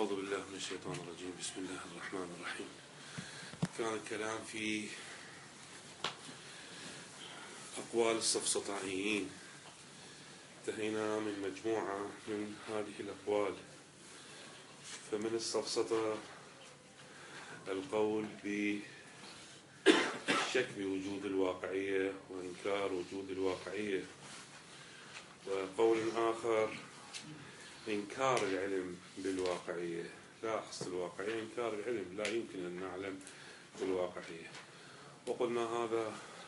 أعوذ بالله من الشيطان الرجيم. بسم الله الرحمن الرحيم. كان الكلام في أقوال السفسطائيين، انتهينا من مجموعة من هذه الأقوال. فمن السفسطة القول بالشك بوجود الواقعية وإنكار وجود الواقعية، وقول آخر إنكار العلم بالواقعية، لا أصل الواقعية إنكار العلم، لا يمكن أن نعلم بالواقعية. وقلنا هذا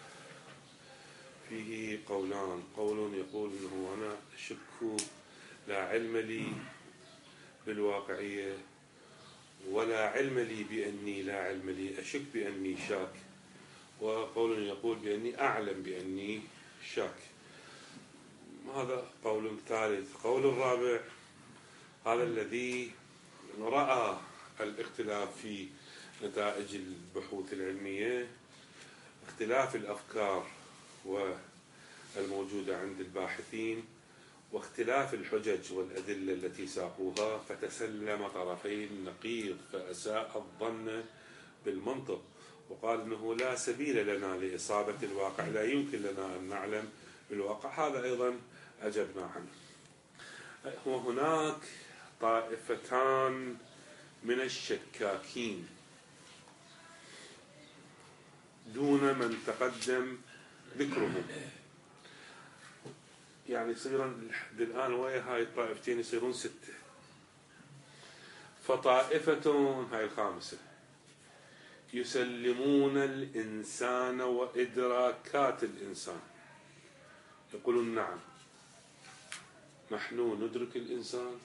فيه قولان، قول يقول أنه أنا أشك لا علم لي بالواقعية، ولا علم لي بأني لا علم لي، أشك بأني شاك. وقول يقول بأني أعلم بأني شاك. هذا قول ثالث. قول الرابع هذا الذي رأى الاختلاف في نتائج البحوث العلمية، اختلاف الأفكار والموجودة عند الباحثين، واختلاف الحجج والأدلة التي ساقوها، فتسلم طرفي النقيض، فأساء الظن بالمنطق، وقال أنه لا سبيل لنا لإصابة الواقع، لا يمكن لنا أن نعلم بالواقع. هذا أيضا أجبنا عنه. وهناك طائفتان من الشكاكين دون من تقدم ذكرهم، يعني يصيرون الآن ويا هاي الطائفتين يصيرون 6. فطائفة هاي الخامسة يسلمون الإنسان وإدراكات الإنسان، يقولون نعم نحن ندرك الإنسان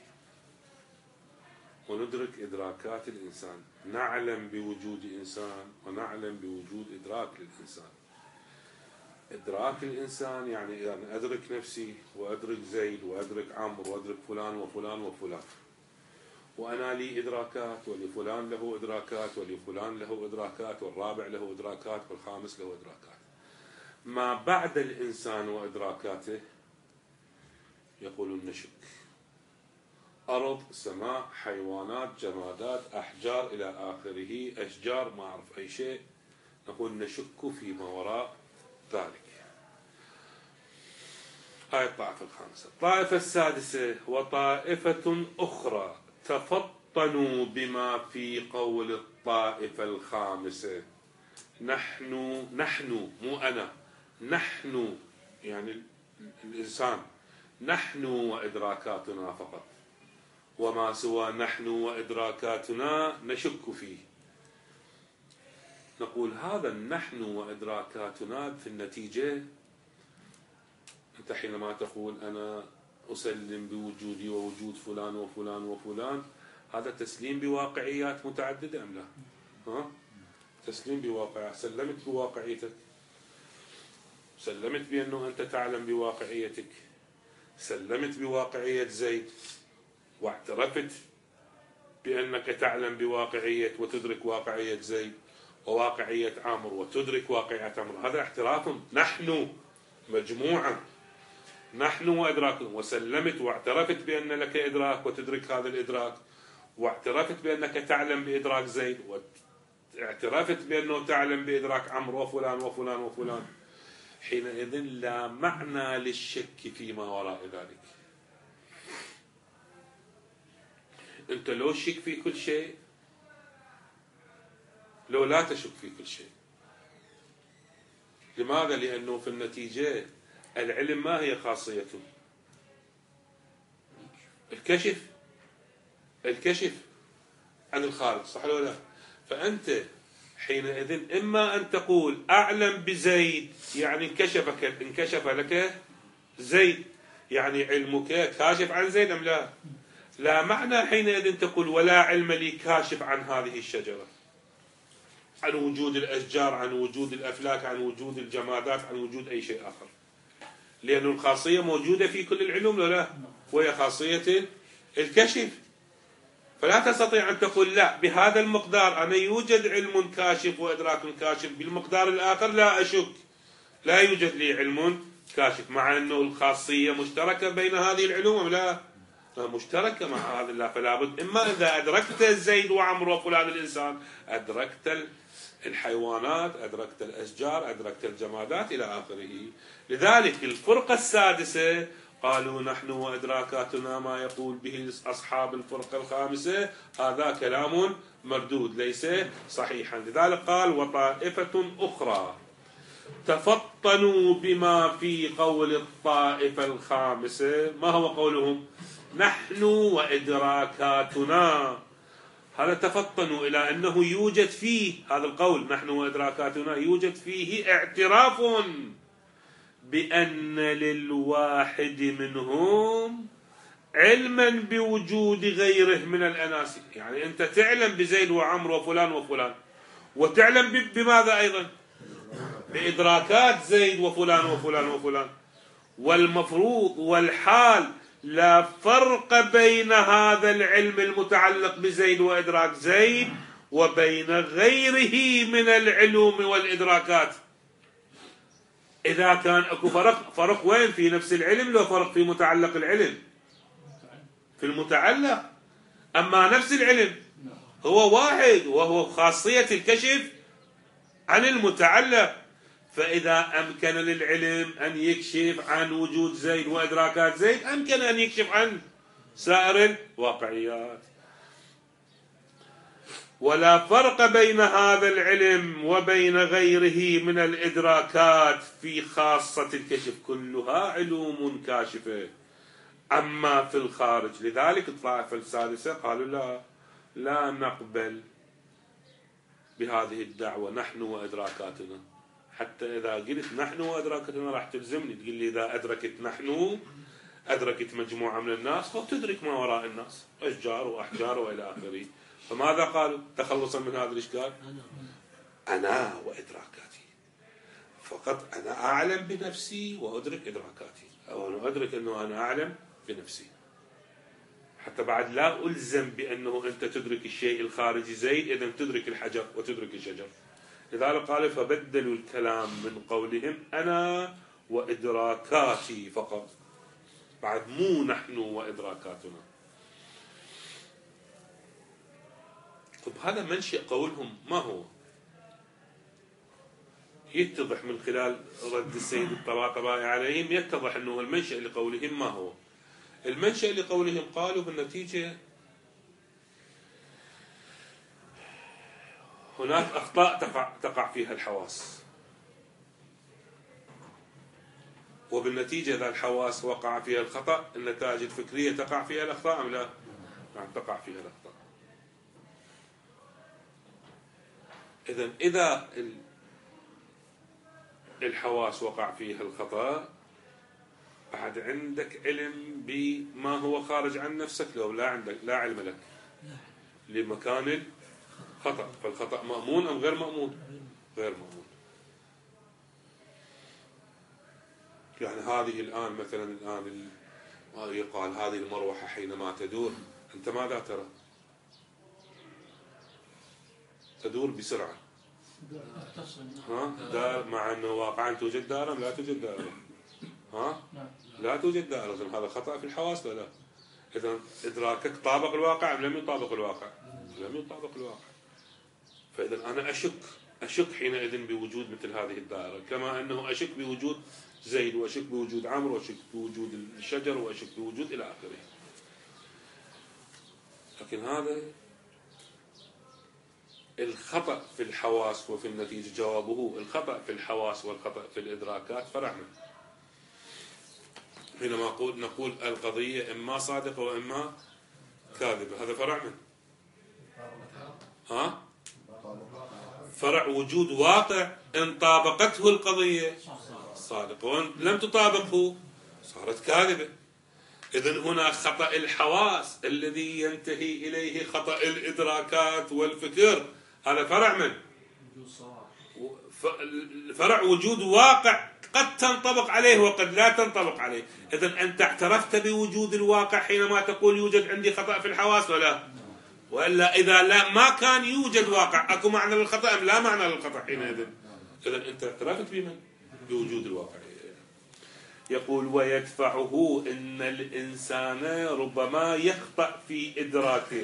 وندرك إدراكات الإنسان، نعلم بوجود إنسان ونعلم بوجود إدراك للإنسان. إدراك الإنسان يعني أنا أدرك نفسي وأدرك زيد وأدرك عمرو وأدرك فلان وفلان وفلان، وأنا لي إدراكات، ولفلان له إدراكات، ولفلان له إدراكات، والرابع له إدراكات، والخامس له إدراكات. ما بعد الإنسان وإدراكاته يقولون نشك. أرض، سماء، حيوانات، جمادات، أحجار إلى آخره، أشجار، ما أعرف أي شيء، نقول نشك فيما وراء ذلك. هاي الطائفة الخامسة. الطائفة السادسة وطائفة أخرى تفطنوا بما في قول الطائفة الخامسة. نحن مو أنا، نحن يعني الإنسان، نحن وإدراكاتنا فقط، وما سوى نحن وإدراكاتنا نشك فيه. نقول هذا النحن وإدراكاتنا في النتيجة، أنت حينما تقول أنا أسلم بوجودي ووجود فلان وفلان وفلان، هذا تسليم بواقعيات متعددة أم لا؟ تسليم بواقع، سلمت بواقعيتك، سلمت بأنه أنت تعلم بواقعيتك، سلمت بواقعية زيد، واعترفت بأنك تعلم بواقعية وتدرك واقعية زيد، وواقعية عمرو وتدرك واقعية عمرو. هذا اعتراف. نحن مجموعة، نحن وإدراك، وسلمت واعترفت بأن لك إدراك وتدرك هذا الإدراك، واعترفت بأنك تعلم بإدراك زيد، واعترفت بأنه تعلم بإدراك عمرو وفلان وفلان وفلان. حينئذ لا معنى للشك فيما وراء ذلك. أنت لو شك في كل شيء، لو لا تشك في كل شيء. لماذا؟ لأنه في النتيجة العلم ما هي خاصيته؟ الكشف عن الخارج، صح ولا لا؟ فأنت حينئذ إما أن تقول أعلم بزيد، يعني انكشف لك زيد، يعني علمك كاشف عن زيد أم لا؟ لا معنى حينئذ تقول ولا علم لي كاشف عن هذه الشجرة، عن وجود الأشجار، عن وجود الأفلاك، عن وجود الجمادات، عن وجود أي شيء آخر. لأن الخاصية موجودة في كل العلوم لا، وهي خاصية الكشف. فلا تستطيع أن تقول لا بهذا المقدار أنا يوجد علم كاشف وإدراك كاشف، بالمقدار الآخر لا أشك، لا يوجد لي علم كاشف، مع أنه الخاصية مشتركة بين هذه العلوم لا. مشتركة مع هذا الله. فلا بد إما إذا أدركت زيد وعمرو وفلان الإنسان أدركت الحيوانات، أدركت الأشجار، أدركت الجمادات إلى آخره. لذلك الفرقة السادسة قالوا نحن وإدراكاتنا ما يقول به أصحاب الفرقة الخامسة هذا كلام مردود ليس صحيحا. لذلك قال وطائفة أخرى تفطنوا بما في قول الطائفة الخامسة. ما هو قولهم؟ نحن وإدراكاتنا. هذا تفطنوا إلى أنه يوجد فيه هذا القول نحن وإدراكاتنا يوجد فيه اعتراف بأن للواحد منهم علما بوجود غيره من الأناس. يعني أنت تعلم بزيد وعمر وفلان وفلان، وتعلم بماذا أيضا؟ بإدراكات زيد وفلان وفلان وفلان. والمفروض والحال لا فرق بين هذا العلم المتعلق بزيد وإدراك زيد وبين غيره من العلوم والإدراكات. إذا كان أكو فرق وين؟ في نفس العلم لو فرق في متعلق العلم؟ في المتعلق. أما نفس العلم هو واحد وهو خاصية الكشف عن المتعلق. فإذا أمكن للعلم أن يكشف عن وجود زيد وإدراكات زيد أمكن أن يكشف عن سائر الواقعيات. ولا فرق بين هذا العلم وبين غيره من الإدراكات في خاصة الكشف، كلها علوم كاشفة. أما في الخارج لذلك الطائفة السادسة قالوا لا نقبل بهذه الدعوة نحن وإدراكاتنا. حتى إذا قلت نحن وأدراكتنا راح تلزمني تقول لي إذا أدركت نحن أدركت مجموعة من الناس فتدرك ما وراء الناس أشجار وأحجار وإلى آخره. فماذا قالوا تخلصا من هذا الإشكال؟ أنا وإدراكاتي فقط. أنا أعلم بنفسي وأدرك إدراكاتي، أو أنا أدرك أنه أنا أعلم بنفسي، حتى بعد لا ألزم بأنه أنت تدرك الشيء الخارجي زيد إذا تدرك الحجر وتدرك الشجر. لذلك قال فبدلوا الكلام من قولهم أنا وإدراكاتي فقط، بعد مو نحن وإدراكاتنا. طب هذا منشأ قولهم ما هو؟ يتضح من خلال رد السيد الطباطبائي عليهم، يتضح أنه المنشأ لقولهم ما هو. المنشأ لقولهم قالوا بالنتيجة هناك أخطاء تقع فيها الحواس، وبالنتيجة إذا الحواس وقع فيها الخطأ النتائج الفكرية تقع فيها الأخطاء أم لا؟ نعم تقع فيها الأخطاء. إذا الحواس وقع فيها الخطأ بعد عندك علم بما هو خارج عن نفسك لو لا عندك لا علم لك لمكان الخطأ. فالخطأ مأمون أم غير مأمون؟ غير مأمون. يعني هذه الآن مثلا الآن يقال هذه المروحة حينما تدور أنت ماذا ترى؟ تدور بسرعة دار، مع أنه واقعا توجد دائرة لا توجد دائرة. لا توجد دائرة. هذا خطأ في الحواس ولا لا؟ إذا إدراكك طابق الواقع أم لم يطابق الواقع؟ لم يطابق الواقع. فإذا أنا أشك حينئذ بوجود مثل هذه الدائرة، كما أنه أشك بوجود زيد وأشك بوجود عمرو وأشك بوجود الشجر وأشك بوجود إلى آخره. لكن هذا الخطأ في الحواس وفي النتيجة جوابه الخطأ في الحواس والخطأ في الإدراكات فرع منه. حينما نقول القضية إما صادقة وإما كاذبة هذا فرع منه. فرع وجود واقع إن طابقته القضية صادقة وإن لم تطابقه صارت كاذبة. إذن هنا خطأ الحواس الذي ينتهي إليه خطأ الإدراكات والفكر هذا فرع من فرع وجود واقع قد تنطبق عليه وقد لا تنطبق عليه. إذن أنت اعترفت بوجود الواقع حينما تقول يوجد عندي خطأ في الحواس وإلا إذا ما كان يوجد واقع أكو معنى للخطأ أم لا معنى للخطأ حينئذ؟ إذن أنت اعترفت بوجود الواقع. يقول ويدفعه إن الإنسان ربما يخطأ في إدراكه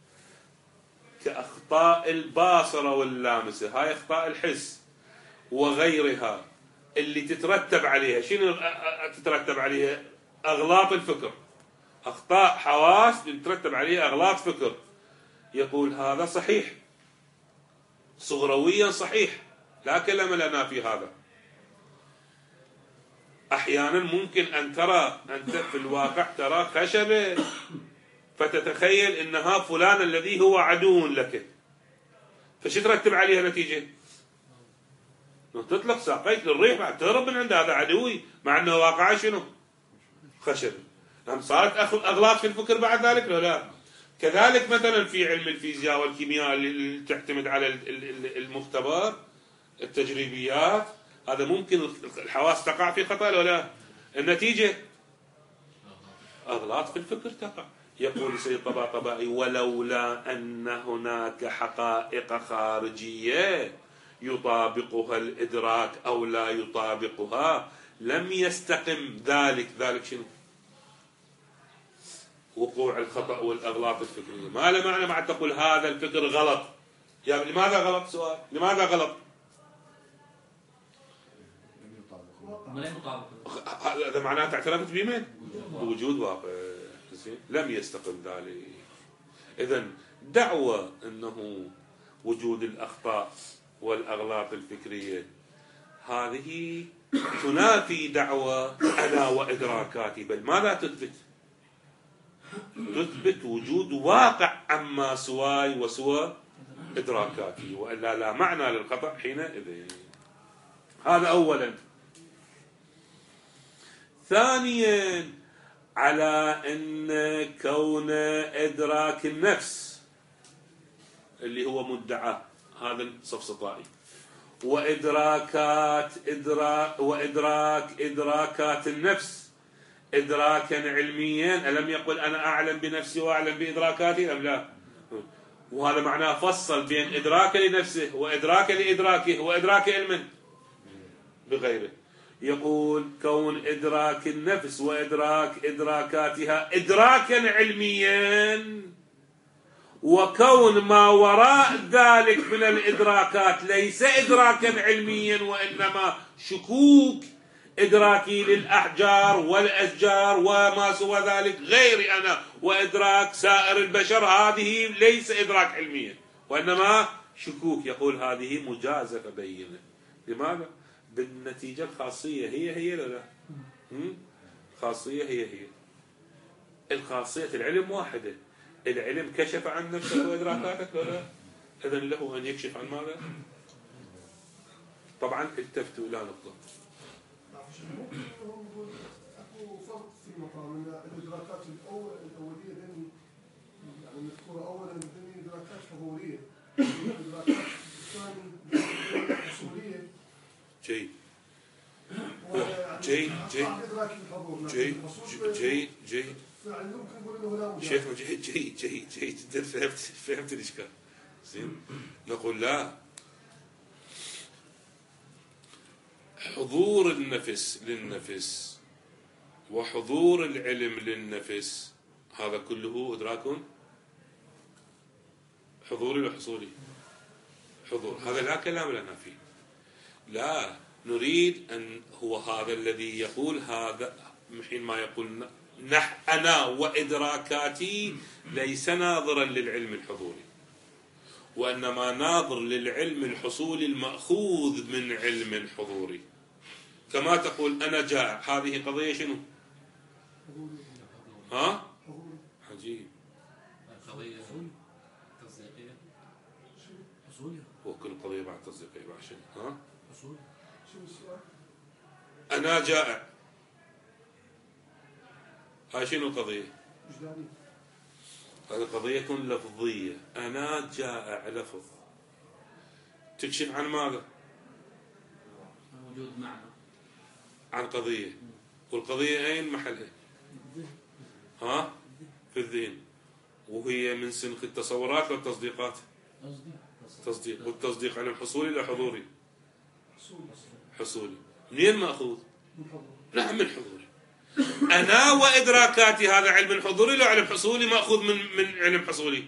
كأخطاء الباصرة واللامسة، هاي أخطاء الحس وغيرها اللي تترتب عليها. شنو تترتب عليها؟ أغلاط الفكر، أخطاء حواس تترتب عليها أغلاط فكر. يقول هذا صحيح صغرويا صحيح، لا كلام لنا في هذا. أحيانا ممكن أن ترى أنت في الواقع ترى خشبة فتتخيل أنها فلان الذي هو عدو لك، فش ترتب عليها نتيجة؟ تطلق ساقيك للريح بعد تهرب من عند هذا عدوي، مع أنه واقع شنو؟ خشب. نعم صارت أغلاط في الفكر بعد ذلك ولا لا؟ كذلك مثلا في علم الفيزياء والكيمياء اللي تعتمد على المختبر التجريبيات، هذا ممكن الحواس تقع في خطأ ولا لا؟ النتيجة أغلاط في الفكر تقع. يقول سيد طباطبائي ولولا أن هناك حقائق خارجية يطابقها الإدراك أو لا يطابقها لم يستقم ذلك شنو؟ وقوع الخطأ والأغلاط الفكرية. ما له معنى بعد تقول هذا الفكر غلط. يعني لماذا غلط؟ سؤال، لماذا غلط؟ هذا معناته اعترفت بمن؟ بوجود واقع. لم يستقم ذلك. إذن دعوة أنه وجود الأخطاء والأغلاط الفكرية هذه تنافي دعوة أنا وإدراكاتي، بل ماذا تثبت؟ تثبت وجود واقع عما سواي وسوى إدراكاتي، وإلا لا معنى للخطأ حينئذ. هذا أولا. ثانيا على أن كون إدراك النفس اللي هو مدعى هذا الصفصطائي وإدراكات النفس إدراكا علميا، ألم يقل أنا أعلم بنفسي وأعلم بإدراكاتي أم لا؟ وهذا معناه فصل بين إدراك لنفسه وإدراك لإدراكه وإدراك علم بغيره. يقول كون إدراك النفس وإدراك إدراكاتها إدراكا علميا، وكون ما وراء ذلك من الإدراكات ليس إدراكا علميا وإنما شكوك إدراكي للأحجار والأشجار وما سوى ذلك غيري أنا وإدراك سائر البشر، هذه ليس إدراك علميا وإنما شكوك. يقول هذه مجازفة بينة. لماذا؟ بالنتيجة الخاصية هي لا لا؟ خاصية هي الخاصية العلم واحدة. العلم كشف عن نفسه وإدراكاتك ولا؟ إذن له أن يكشف عن ماذا؟ طبعا التفتوا إلى نقطة. اكو فرق في مقام الادراكات الاوليه ذني، يعني المذكوره اولا ذني ادراكات حضوريه، الادراكات الثانيه حصوليه. جيد يعني ممكن نقول انه لا مجال. شيخنا جيد جدا. فهمت الاشكال. زين نقول لا، حضور النفس للنفس وحضور العلم للنفس هذا كله إدراك حضوري وحصولي. حضور هذا لا كلام لنا فيه. لا نريد أن هو هذا الذي يقول هذا حين ما يقول أنا وإدراكاتي ليس ناظرا للعلم الحضوري، وإنما ناظر للعلم الحصولي المأخوذ من علم حضوري. كما تقول أنا جائع، هذه قضية شنو؟ ها؟ عجيب. قضية تصديقية. وكل قضية بعد تصديقية بعد شنو؟ ها؟ شنو السؤال؟ أنا جائع، هاي شنو القضية؟ هذه قضية لفظية. أنا جائع لفظ تكشف عن ماذا؟ وجود معنى عن قضية. والقضية أين محلها؟ ها؟ في الذهن. وهي من سنخ التصورات والتصديقات. تصديق. والتصديق علم حصولي ولا حضوري؟ حصولي. منين مأخوذ؟ نعم من حضوري. أنا وإدراكاتي هذا علم حضوري لو علم حصولي مأخوذ من علم حصولي؟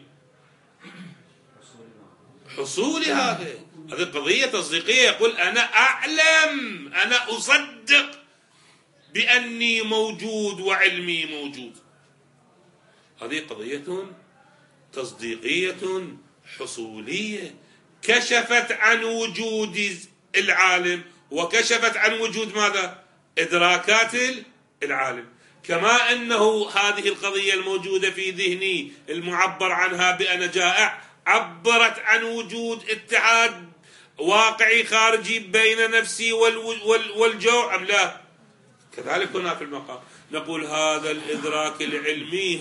حصولي هذه قضية تصديقية. يقول أنا أعلم، أنا أصدق بأني موجود وعلمي موجود. هذه قضية تصديقية حصولية كشفت عن وجود العالم وكشفت عن وجود ماذا؟ إدراكات العالم. كما أنه هذه القضية الموجودة في ذهني المعبر عنها بأنا جائع عبرت عن وجود اتحاد واقعي خارجي بين نفسي والجوع أم لا؟ كذلك هنا في المقام نقول هذا الإدراك العلمي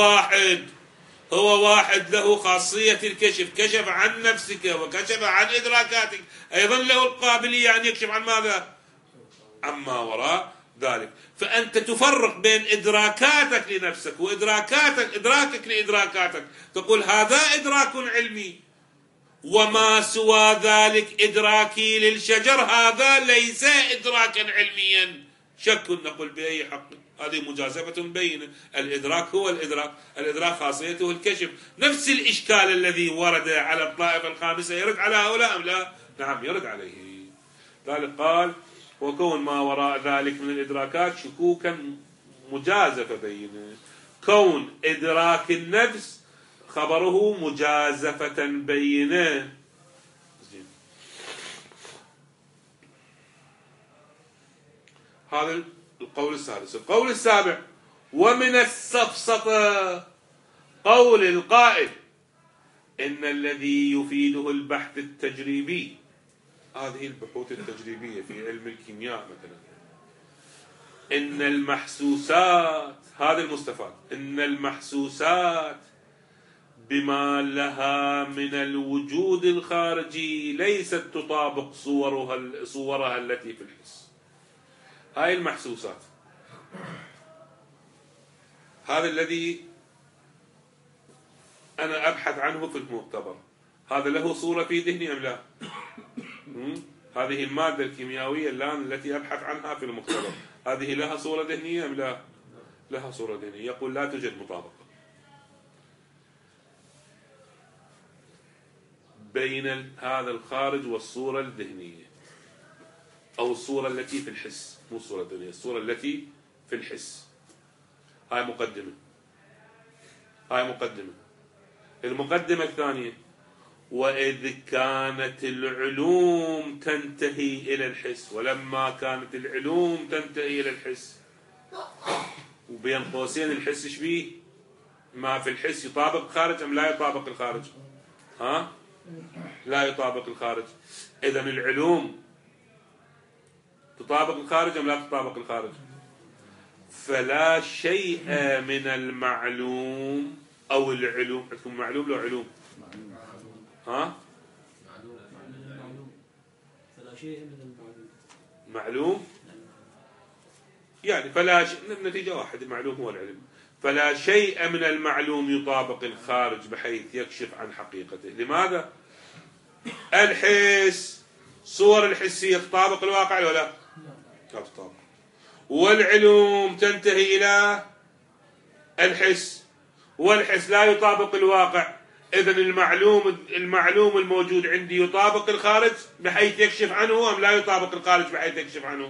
هو واحد له خاصية الكشف، كشف عن نفسك وكشف عن إدراكاتك، أيضا له القابلية أن يكشف عن ماذا؟ عما وراء ذلك. فأنت تفرق بين إدراكاتك لنفسك إدراكك لإدراكاتك، تقول هذا إدراك علمي، وما سوى ذلك إدراكي للشجر هذا ليس إدراكا علميا. شك نقول بأي حق؟ هذه مجازفة بينة. الإدراك هو الإدراك خاصيته الكشف. نفس الإشكال الذي ورد على الطائفة الخامسة يرد على هؤلاء أم لا؟ نعم يرد عليه. ذلك قال وكون ما وراء ذلك من الإدراكات شكوكا مجازفة بينة. كون إدراك النفس خبره مجازفة بينة. هذا القول السادس. القول السابع ومن السفسطة قول القائل إن الذي يفيده البحث التجريبي، هذه البحوث التجريبية في علم الكيمياء مثلا، إن المحسوسات، هذا المستفاد، إن المحسوسات بما لها من الوجود الخارجي ليست تطابق صورها التي في الحس. هاي المحسوسات، هذا الذي أنا أبحث عنه في المختبر، هذا له صورة في ذهني أم لا؟ هذه المادة الكيميائية الآن التي أبحث عنها في المختبر، هذه لها صورة ذهنية أم لا؟ لها صورة ذهنية. يقول لا توجد مطابقة بين هذا الخارج والصورة الذهنية، أو الصورة التي في الحس، مو الصورة الذهنية، الصورة التي في الحس. هاي مقدمة. المقدمة الثانية وإذ كانت العلوم تنتهي إلى الحس، ولما كانت العلوم تنتهي إلى الحس، وبين قوسين الحس شبيه؟ ما في الحس يطابق الخارج أم لا يطابق الخارج؟ لا يطابق الخارج. إذن العلوم تطابق الخارج أم لا تطابق الخارج؟ فلا شيء من المعلوم أو العلوم، عندكم معلوم لو علوم؟ فلا شيء من معلوم يعني فلا النتيجة واحد، المعلوم هو العلم. فلا شيء من المعلوم يطابق الخارج بحيث يكشف عن حقيقته. لماذا؟ الحس، صور الحسية تطابق الواقع ولا لا؟ لا تطابق. والعلوم تنتهي إلى الحس، والحس لا يطابق الواقع. إذن المعلوم الموجود عندي يطابق الخارج بحيث يكشف عنه أم لا يطابق الخارج بحيث يكشف عنه؟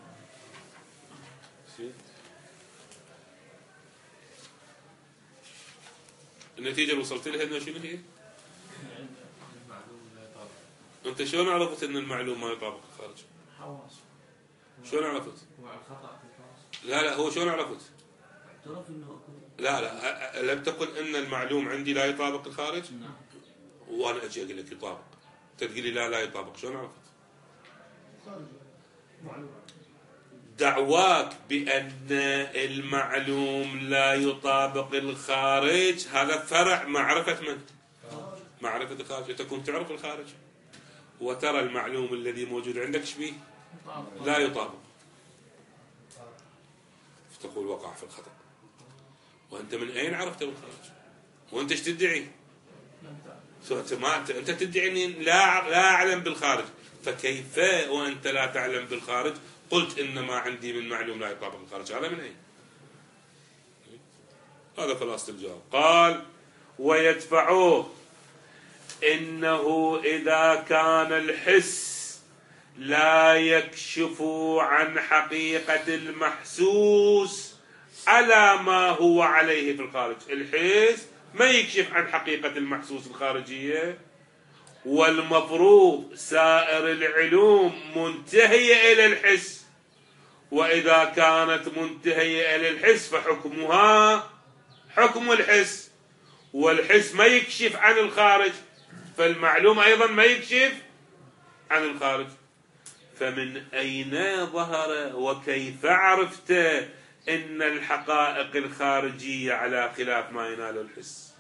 النتيجة اللي وصلت لها إنه شنو هي؟ أنت شلون عرفت إن المعلوم ما يطابق الخارج؟ حواس. شلون عرفت؟ الخطأ في الحواس. لا هو شلون عرفت؟ اعترف إنه لا لم تقل إن المعلوم عندي لا يطابق الخارج؟ نعم. وأنا أجي أقول لك يطابق، تقول لي لا يطابق، شلون عرفت؟ دعواك بأن المعلوم لا يطابق الخارج هذا فرع معرفة من؟ معرفة الخارج. تكون تعرف الخارج وترى المعلوم الذي موجود عندك شبيه؟ لا يطابق، فتقول وقع في الخطأ. وأنت من أين عرفت الخارج؟ وأنت ايش تدعي؟ أنت تدعي أني لا أعلم بالخارج، فكيف وأنت لا تعلم بالخارج قلت إنما عندي من معلوم لا يطابق الخارج، هذا من أين؟ هذا خلاصة الجواب. قال ويدفعوه إنه إذا كان الحس لا يكشف عن حقيقة المحسوس على ما هو عليه في الخارج. الحس ما يكشف عن حقيقة المحسوس الخارجية، والمفروض سائر العلوم منتهية إلى الحس، وإذا كانت منتهية إلى الحس فحكمها حكم الحس، والحس ما يكشف عن الخارج، فالمعلوم أيضا ما يكشف عن الخارج. فمن أين ظهر وكيف عرفت إن الحقائق الخارجية على خلاف ما ينال الحس؟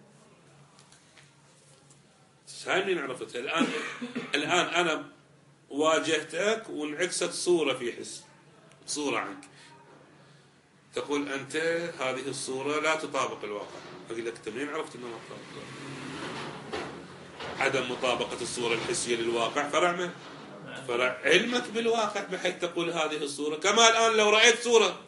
هاي منين عرفتها؟ الآن أنا واجهتك وانعكست صورة في حس، صورة عنك، تقول أنت هذه الصورة لا تطابق الواقع. أقول لك أنت منين عرفت أنها ما تطابق الواقع؟ عدم مطابقة الصورة الحسية للواقع فرع من؟ فرع علمك بالواقع، بحيث تقول هذه الصورة. كما الآن لو رأيت صورة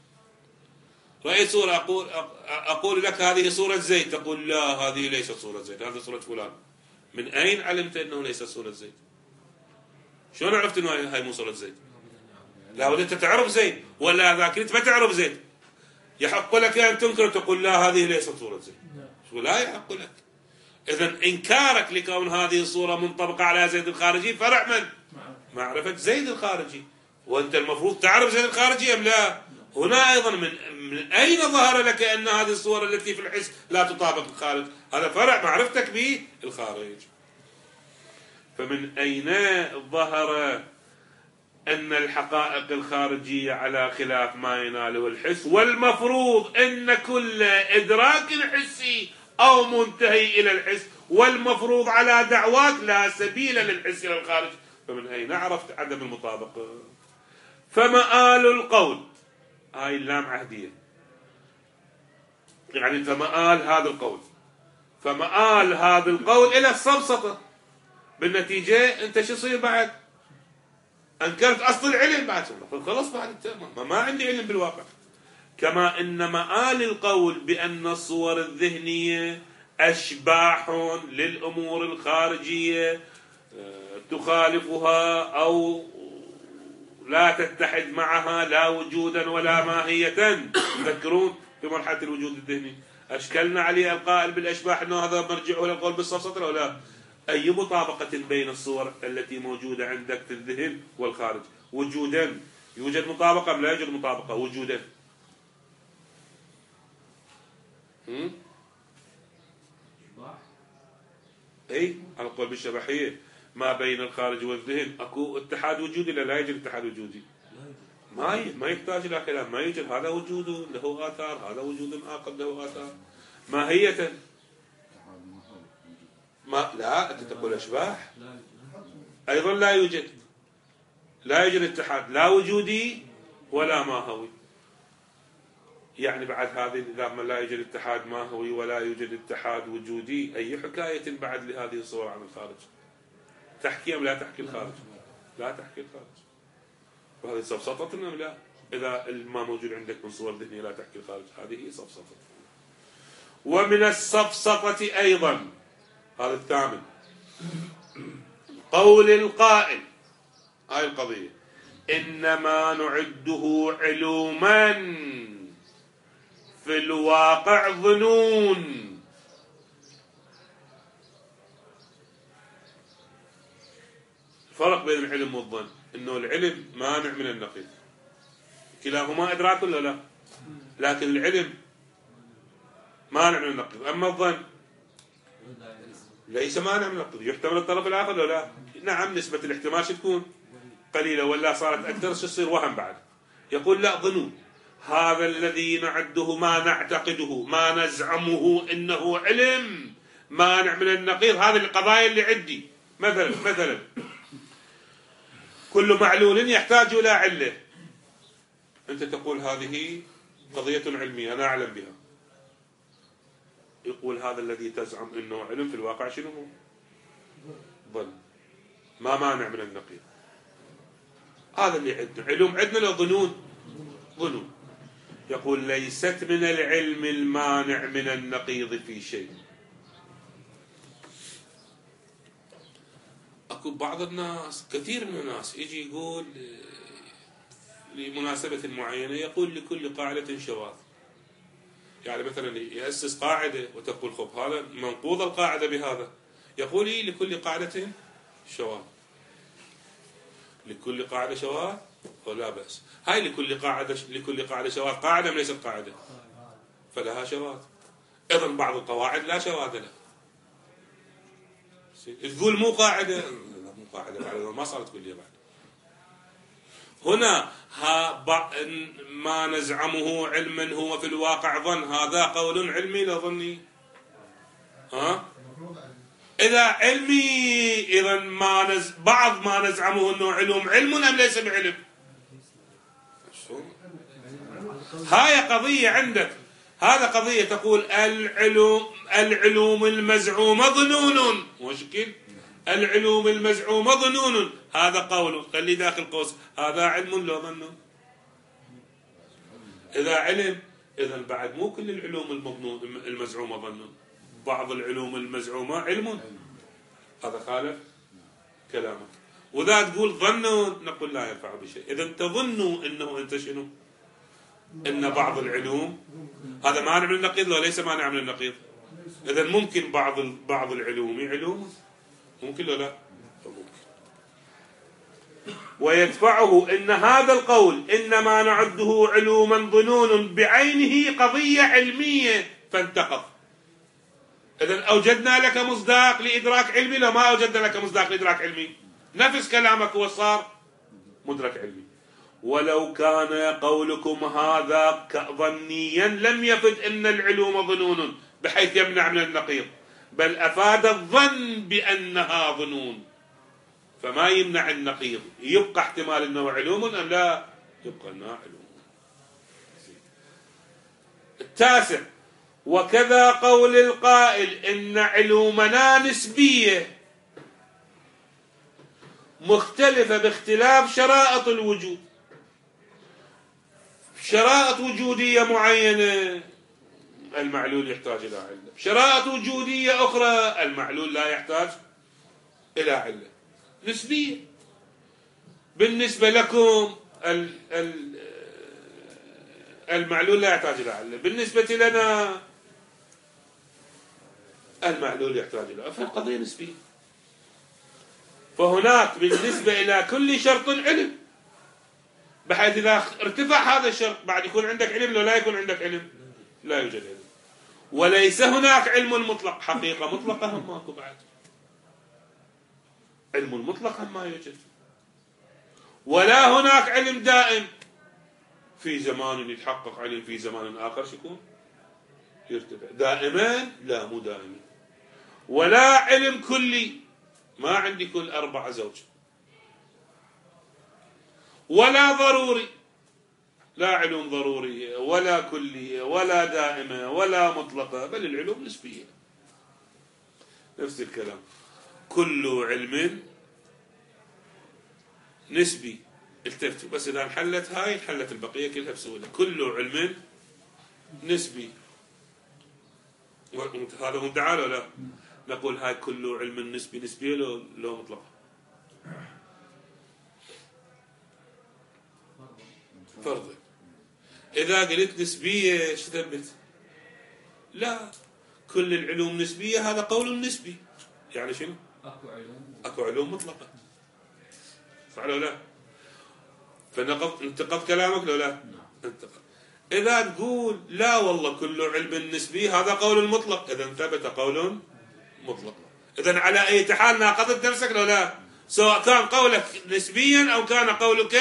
أقول لك هذه صورة زيد، تقول لا هذه ليست صورة زيد، هذه صورة فلان. من أين علمت أنه ليست صورة زيد؟ شلون عرفت أنه هاي مو صورة زيد؟ لا بد أنت تعرف زيد، ولا ذاك أنت ما تعرف زيد. يحق لك أن تنكر تقول لا هذه ليست صورة زيد، لا يحق لك. إذن إنكارك لكون هذه الصورة منطبقة على زيد الخارجي فرع من؟ معرفة زيد الخارجي، وأنت المفروض تعرف زيد الخارجي أم لا؟ هنا أيضا من أين ظهر لك أن هذه الصورة التي في الحس لا تطابق الخارج؟ هذا فرع معرفتك بالخارج. فمن أين ظهر أن الحقائق الخارجية على خلاف ما يناله الحس، والمفروض أن كل إدراك حسي أو منتهي إلى الحس، والمفروض على دعواك لا سبيل للحس إلى الخارج. فمن أين عرفت عدم المطابقة؟ فمآل القول، هاي اللام عهدية، يعني فمآل هذا القول، فمآل هذا القول إلى السبسطة. بالنتيجة أنت شو يصير بعد؟ أنكرت أصل العلم بعد، خلاص بعد ما عندي علم بالواقع. كما أن مآل القول بأن الصور الذهنية أشباح للأمور الخارجية تخالفها أو لا تتحد معها لا وجودا ولا ماهية. تذكرون في مرحلة الوجود الذهني أشكلنا عليه القائل بالأشباح أنه هذا مرجعه للقول بالسفسطة أو لا؟ أي مطابقة بين الصور التي موجودة عندك في الذهن والخارج؟ وجودا يوجد مطابقة أم لا يوجد مطابقة؟ وجودا. أي على القول بالشبحية ما بين الخارج والذهن أكو اتحاد وجودي لا يوجد اتحاد وجودي؟ ما يحتاج إلى كلام، ما يوجد. هذا وجود له آثار، هذا وجود آخر له آثار. ماهية ما لا أنت تقول أشباح أيضا لا يوجد، لا يوجد اتحاد لا وجودي ولا ماهوي. يعني بعد هذه إذا ما لا يوجد اتحاد ماهوي ولا يوجد اتحاد وجودي، أي حكاية بعد لهذه الصور عن الخارج؟ تحكي أم لا تحكي الخارج؟ لا تحكي الخارج. وهذه سفسطة أم لا؟ إذا ما موجود عندك من صور ذهنية لا تحكي الخارج، هذه هي سفسطة. ومن السفسطة أيضا، هذا الثامن، قول القائل، هاي القضية، إنما نعده علوما في الواقع ظنون. فرق بين العلم والظن إنه العلم مانع من النقيض، كلاهما إدراك ولا لا؟ لكن العلم مانع من النقيض، أما الظن ليس مانع من النقيض، يحتمل الطرف الآخر ولا لا؟ نعم نسبة الاحتمال تكون قليلة، ولا صارت أكثر يصير وهم بعد. يقول لا، ظنون، هذا الذي نعده ما نعتقده ما نزعمه إنه علم مانع من النقيض، هذه القضايا اللي عندي. مثلا كل معلول يحتاج إلى علة، أنت تقول هذه قضية علمية أنا أعلم بها. يقول هذا الذي تزعم أنه علم في الواقع شنو هو؟ ظن، ما مانع من النقيض. هذا اللي عندنا. علوم عندنا لو ظنون؟ ظنون. يقول ليست من العلم المانع من النقيض في شيء. اكو بعض الناس، كثير من الناس، يجي يقول لمناسبة معينة يقول لكل قاعدة شواذ. يعني مثلا يأسس قاعدة وتقول خب هذا منقوض القاعدة بهذا، يقول لي لكل قاعدة شواذ. لكل قاعدة شواذ ولا بأس. هاي لكل قاعدة شواذ قاعدة ليست قاعدة فلها شواذ. إذن بعض القواعد لا شواذ لها. تقول مو قاعدة، مو قاعدة ما صارت كلية بعد. هنا ما نزعمه علما هو في الواقع ظن، هذا قول علمي لا ظني؟ إذا علمي إذا بعض ما نزعمه أنه علم أم ليس بعلم؟ هاي قضية عندك. هذا قضية تقول العلوم المزعومة ظنون، مشكل. العلوم المزعومة ظنون، هذا قول، خلي داخل قوس، هذا علم لو ظن. إذا علم إذن بعد مو كل العلوم المزعومة ظن، بعض العلوم المزعومة علم. هذا خالف كلامك. وإذا تقول ظنون نقول لا ينفع بشيء. إذا تظنوا أنه أنت شنو؟ أن بعض العلوم هذا مانع من النقيض لو ليس مانع من النقيض؟ إذا ممكن بعض العلوم علوم، ممكن لو لا؟ ممكن. ويدفعه أن هذا القول إنما نعده علوما ظنون بعينه قضية علمية فانتقض. إذن أوجدنا لك مصداق لإدراك علمي لو ما أوجدنا لك مصداق لإدراك علمي، نفس كلامك هو صار مدرك علمي. ولو كان قولكم هذا ظنيا لم يفد أن العلوم ظنون بحيث يمنع من النقيض، بل أفاد الظن بأنها ظنون فما يمنع النقيض. يبقى احتمال أنه علوم أم لا؟ يبقى أنها علوم. التاسع، وكذا قول القائل إن علومنا نسبية مختلفة باختلاف شرائط الوجود. شرائط وجودية معينة المعلول يحتاج إلى علة، شرائط وجودية أخرى المعلول لا يحتاج إلى علة. نسبية. بالنسبة لكم المعلول لا يحتاج إلى علة، بالنسبة لنا المعلول يحتاج إلى، فالقضية نسبية. فهناك بالنسبة إلى كل شرط علم، بحيث إذا ارتفع هذا الشرط بعد يكون عندك علم لو لا يكون عندك علم؟ لا يوجد علم. وليس هناك علم مطلق، حقيقة مطلقة هم ماكو بعد. علم مطلق هم ما يوجد. ولا هناك علم دائم، في زمان يتحقق علم، في زمان آخر يكون يرتفع. دائما لا، مو دائما. ولا علم كلي، ما عندي كل 4 زوج. ولا ضروري، لا علوم ضرورية ولا كلية ولا دائمة ولا مطلقة، بل العلوم نسبية. نفس الكلام، كل علم نسبي. التفتوا بس إذا انحلت هاي انحلت البقية كلها بسهولة. كل علم نسبي. هذا هو مدعى ولا لا؟ نقول هاي كل علم نسبي. نسبية لو مطلقة؟ فرضا. إذا قلت نسبية شو ثبت؟ لا، كل العلوم نسبية، هذا قول نسبي. يعني شنو؟ أكو علوم مطلقة، صح ولا لا؟ انتقض كلامك لو لا؟ انتقض. إذا تقول لا والله كل علم نسبي، هذا قول مطلق، إذا ثبت قول مطلق. إذا على أي حال ناقضت نفسك لو لا؟ سواء كان قولك نسبيا أو كان قولك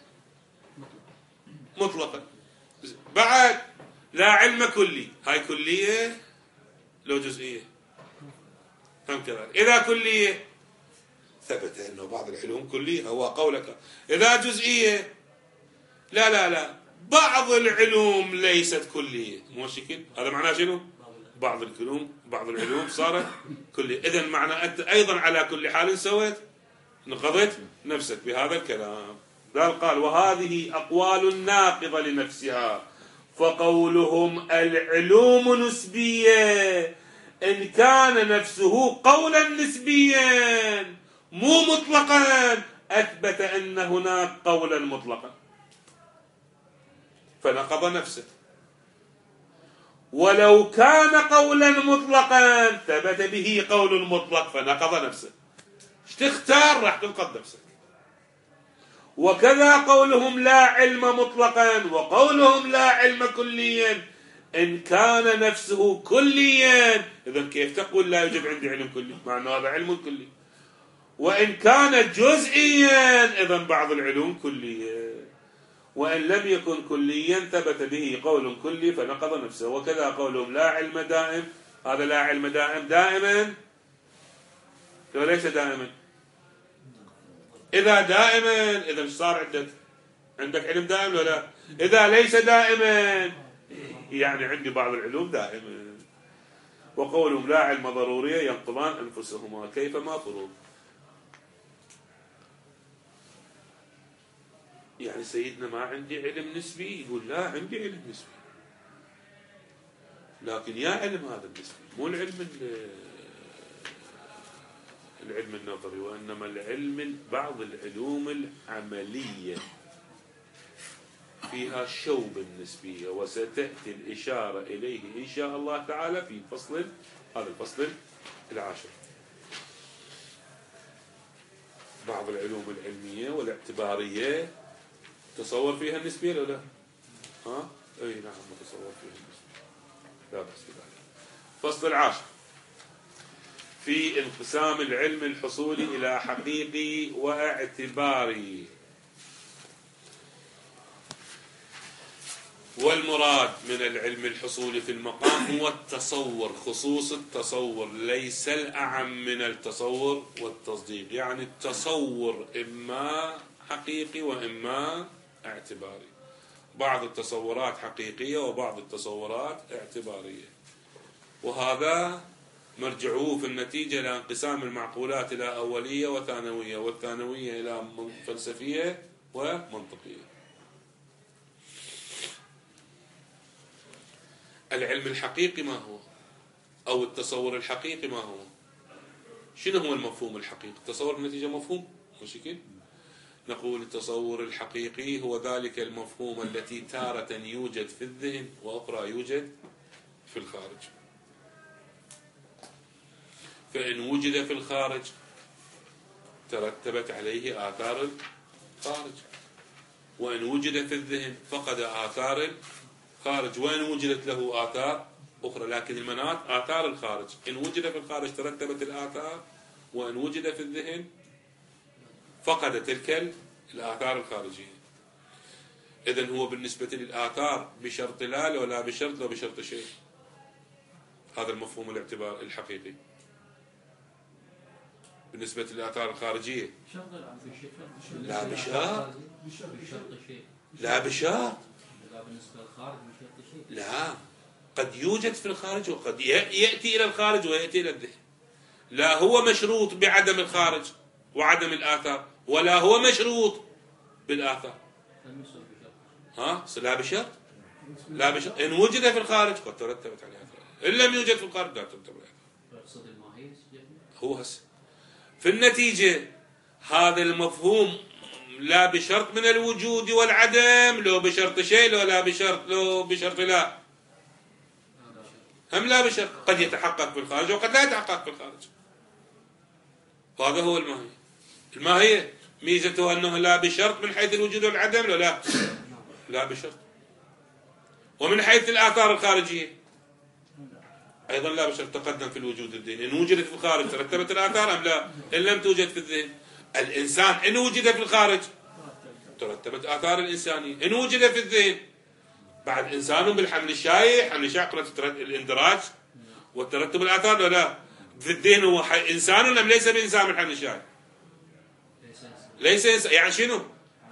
مطلقا. بعد لا علم كلي، هاي كلية لو جزئية هم كذلك. إذا كلية ثبت أنه بعض العلوم كلية، هو قولك. إذا جزئية لا بعض العلوم ليست كلية، مو مشكل. هذا معناه شنو؟ بعض العلوم صارت كلية. إذن معنى أنت أيضا على كل حال سويت نقضت نفسك بهذا الكلام. قال وهذه أقوال ناقضة لنفسها، فقولهم العلوم نسبية إن كان نفسه قولا نسبيا مو مطلقا أثبت أن هناك قولا مطلقا فنقض نفسه، ولو كان قولا مطلقا ثبت به قول مطلق فنقض نفسه. ايش تختار؟ راح تنقض نفسك. وكذا قولهم لا علم مطلقا وقولهم لا علم كليا إن كان نفسه كليا. إذن كيف تقول لا يوجد عندي علم كلي؟ مع أن هذا علم كلي. وإن كان جزئيا إذن بعض العلوم كلية، وإن لم يكن كليا ثبت به قول كلي فنقض نفسه. وكذا قولهم لا علم دائم، هذا لا علم دائم دائما وليس دائما. إذا دائما إذا صار عندك علم دائم ولا لا؟ إذا ليس دائما يعني عندي بعض العلوم دائما. وقولهم لا علم ضرورية ينقضان أنفسهما كيفما فروض. يعني سيدنا ما عندي علم نسبي، يقول لا عندي علم نسبي، لكن يا علم هذا النسبي مو العلم النظري، وإنما العلم بعض العلوم العملية فيها شوب النسبية، وستأتي الإشارة إليه إن شاء الله تعالى في هذا الفصل 10. بعض العلوم العلمية والاعتبارية تصور فيها النسبية ولا لا؟ اي نعم متصور فيها النسبية، لا بس بذلك. فصل 10 في انقسام العلم الحصولي إلى حقيقي واعتباري. والمراد من العلم الحصولي في المقام هو التصور، خصوص التصور، ليس الأعم من التصور والتصديق. يعني التصور إما حقيقي وإما اعتباري، بعض التصورات حقيقية وبعض التصورات اعتبارية. وهذا مرجعوه في النتيجة إلى انقسام المعقولات إلى أولية وثانوية، والثانوية إلى فلسفية ومنطقية. العلم الحقيقي ما هو؟ أو التصور الحقيقي ما هو؟ شنو هو المفهوم الحقيقي؟ التصور بالنتيجة مفهوم مش كده؟ نقول التصور الحقيقي هو ذلك المفهوم التي تارة يوجد في الذهن وأخرى يوجد في الخارج. فإن وجد في الخارج ترتبت عليه آثار الخارج، وإن وجد في الذهن فقد آثار الخارج، وإن وجدت له آثار أخرى. لكن المناط آثار الخارج، إن وجد في الخارج ترتبت الآثار، وإن وجد في الذهن فقد تلك الآثار الخارجية. إذن هو بالنسبة للآثار بشرط لا ولا بشرط لا بشرط شيء. هذا المفهوم الاعتبار الحقيقي بالنسبة للآثار الخارجية. لا بشرط، لا بشرط، لا بالنسبة للخارج بشرط شيء. لا، قد يوجد في الخارج وقد يأتي إلى الخارج ويأتي إلى الذهن. لا هو مشروط بعدم الخارج وعدم الآثار، ولا هو مشروط بالآثار. لا بشرط، لا بشرط. إن وجد في الخارج قد ترتبت عليه آثار، إن لم يوجد في الخارج لا ترتب عليه آثار. هو هسه في النتيجة هذا المفهوم لا بشرط من الوجود والعدم، لو بشرط شيء لو لا بشرط، لو بشرط لا، هم لا بشرط، قد يتحقق في الخارج وقد لا يتحقق في الخارج. هذا هو الماهية. الماهية ميزته أنه لا بشرط من حيث الوجود والعدم، لا لا بشرط. ومن حيث الآثار الخارجية أيضا لا بشرط، تقدم في الوجود الذهني. إن وجدت في الخارج ترتبت الآثار أم لا؟ إن لم توجد في الذهن. الإنسان إن وجد في الخارج ترتبت آثار الإنسانية. إن وجد في الذهن بعد إنسان بالحمل الشائع، حمل الشائع الاندراج وترتب الآثار ولا؟ في الذهن هو إنسان أم ليس بإنسان من حمل الشائع؟ ليس إنسان. يعني شنو؟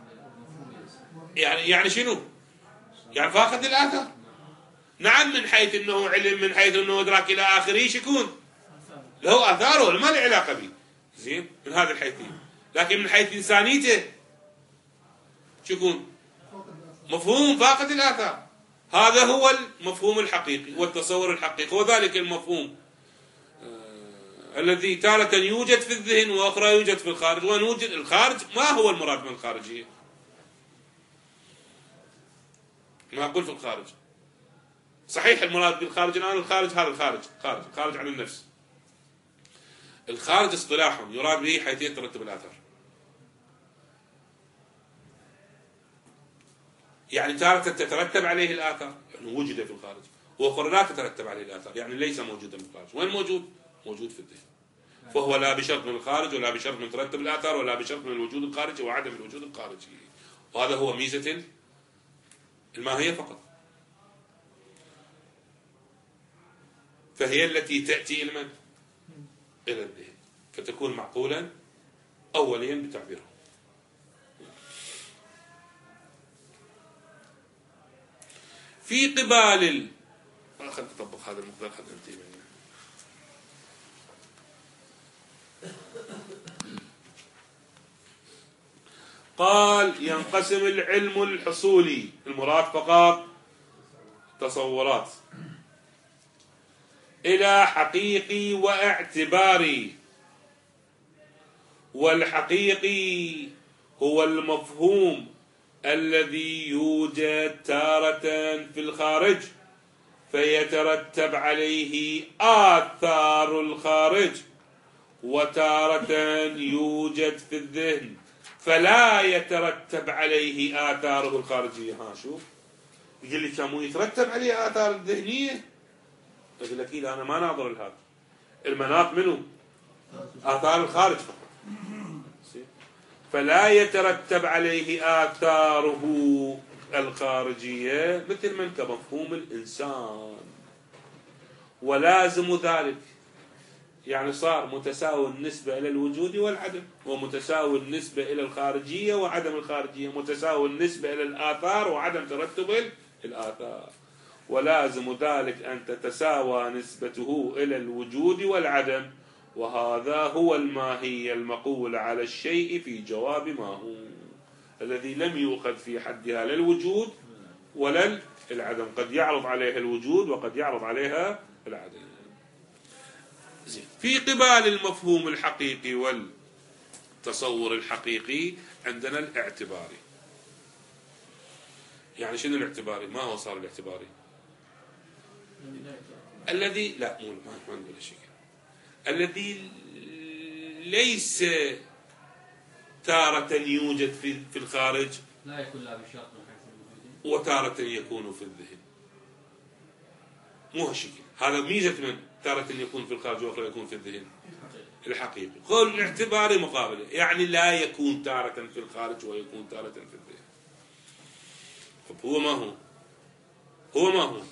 يعني شنو؟ يعني فاقد الآثار. نعم من حيث أنه علم، من حيث أنه إدراك إلى آخره يكون له آثاره ما له علاقة به، زين، من هذا الحيثية. لكن من حيث إنسانيته شو يكون؟ مفهوم فاقد الآثار. هذا هو المفهوم الحقيقي والتصور الحقيقي، وذلك المفهوم الذي تارة يوجد في الذهن وأخرى يوجد في الخارج. ونوجد الخارج، ما هو المراد من الخارجية؟ ما أقول في الخارج صحيح المراد بالخارج الآن الخارج هذا الخارج خارج عن النفس. الخارج اصطلاحا يراد به حيثية ترتب الآثار. يعني تارة تترتب عليه الآثار يعني وجد في الخارج، وأخرى لا تترتب عليه الآثار يعني ليس موجودا في الخارج. وين موجود؟ موجود في الذهن. فهو لا بشرط من الخارج ولا بشرط من ترتب الآثار ولا بشرط من الوجود الخارجي وعدم الوجود الخارجي. وهذا هو ميزة الماهية فقط. فهي التي تأتي إلى من؟ إلى الذهن، فتكون معقولا أوليا بتعبيره. في قبال خلينا نطبق هذا المقدار، خلينا ننتهي منه. قال ينقسم العلم الحصولي، المراد فقط تصورات، إلى حقيقي واعتباري. والحقيقي هو المفهوم الذي يوجد تارة في الخارج فيترتب عليه آثار الخارج، وتارة يوجد في الذهن فلا يترتب عليه آثاره الخارجية. ها شوف يقول لي كم يترتب عليه آثار الذهنية، يقول لك إيه أنا ما ناظر لهذا. المناط منه آثار الخارج فقط، فلا يترتب عليه آثاره الخارجية مثل من كمفهوم الإنسان. ولازم ذلك يعني صار متساوي النسبة إلى الوجود والعدم، ومتساوي النسبة إلى الخارجية وعدم الخارجية، متساوي النسبة إلى الآثار وعدم ترتب الآثار. ولازم ذلك أن تتساوى نسبته إلى الوجود والعدم، وهذا هو الماهية المقول على الشيء في جواب ما هو، الذي لم يؤخذ في حدها لا الوجود ولا العدم. قد يعرض عليها الوجود وقد يعرض عليها العدم. في قبال المفهوم الحقيقي والتصور الحقيقي عندنا الاعتباري. يعني شنو الاعتباري؟ ما هو صار الاعتباري؟ الذي لا ما نقول شيء، الذي ليس تارة يوجد في الخارج لا يكون لا بشرط من حيث الوجود وتارة يكون في الذهن. مو هالشكل. هذا ميزة من تارة يكون في الخارج وأخرى يكون في الذهن الحقيقي. قول الاعتباري مقابله، يعني لا يكون تارة في الخارج ويكون تارة في الذهن. طب هو ما هو؟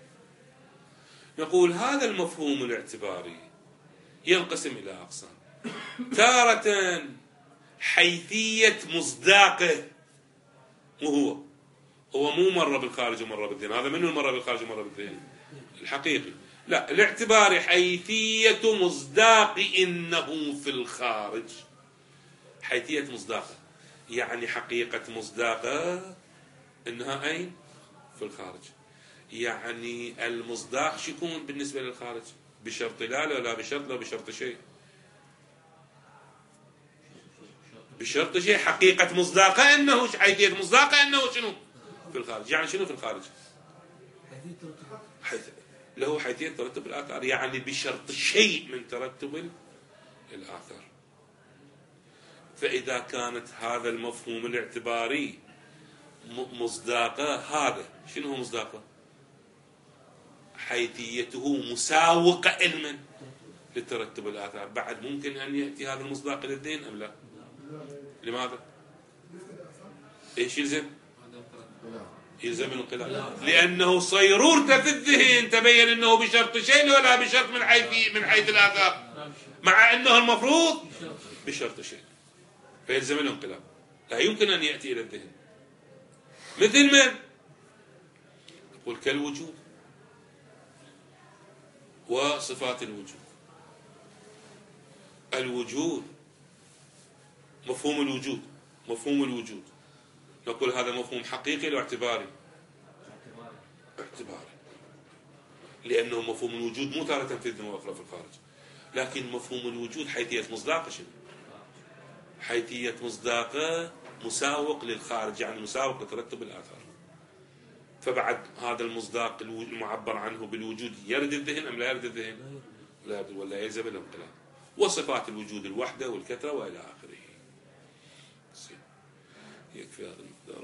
نقول هذا المفهوم الاعتباري ينقسم إلى أقسام. تارة حيثية مصداقه، هو مو مرة بالخارج ومرة بالذهن. هذا منه مرة بالخارج ومرة بالذهن الحقيقي. لا، الاعتبار حيثية مصداق إنه في الخارج. حيثية مصداقه يعني حقيقة مصداقه إنها أين؟ في الخارج. يعني المصداق شو يكون بالنسبة للخارج؟ بشرط لا بشرط لا بشرط شيء. بشرط شيء حقيقة مصداقه إنه حيثية مصداقه إنه شنو؟ في الخارج. يعني شنو في الخارج؟ له حيثية ترتب الآثار، يعني بشرط شيء من ترتب الآثار. فإذا كانت هذا المفهوم الاعتباري مصداقه، هذا شنو هو مصداقه؟ حيثيته مساوقة علما لترتب الآثار. بعد ممكن أن يأتي هذا المصداق إلى الذهن أم لا؟ لماذا؟ إيش يلزم؟ يلزم الانقلاب، لأنه صيرورته في الذهن تبين أنه بشرط شيء ولا بشرط من حيث الآثار، مع أنه المفروض بشرط شيء، فيلزم الانقلاب. لا يمكن أن يأتي إلى الذهن. مثل من؟ يقول كالوجود وصفات الوجود. الوجود مفهوم الوجود نقول هذا مفهوم حقيقي أو اعتباري؟ اعتباري. اعتباري، لأنه مفهوم الوجود مو تارة في الذهن وأخرى في الخارج، لكن مفهوم الوجود حيثية مصداقه شنو؟ حيثية مصداقه مساوق للخارج، يعني مساوق لترتب الآثار. فبعد هذا المصداق المعبر عنه بالوجود يرد الذهن أم لا يرد الذهن؟ لا يرد، ولا يلزم الانقلاب. وصفات الوجود الوحدة والكثرة وإلى آخره. يكفي هذا المقدار.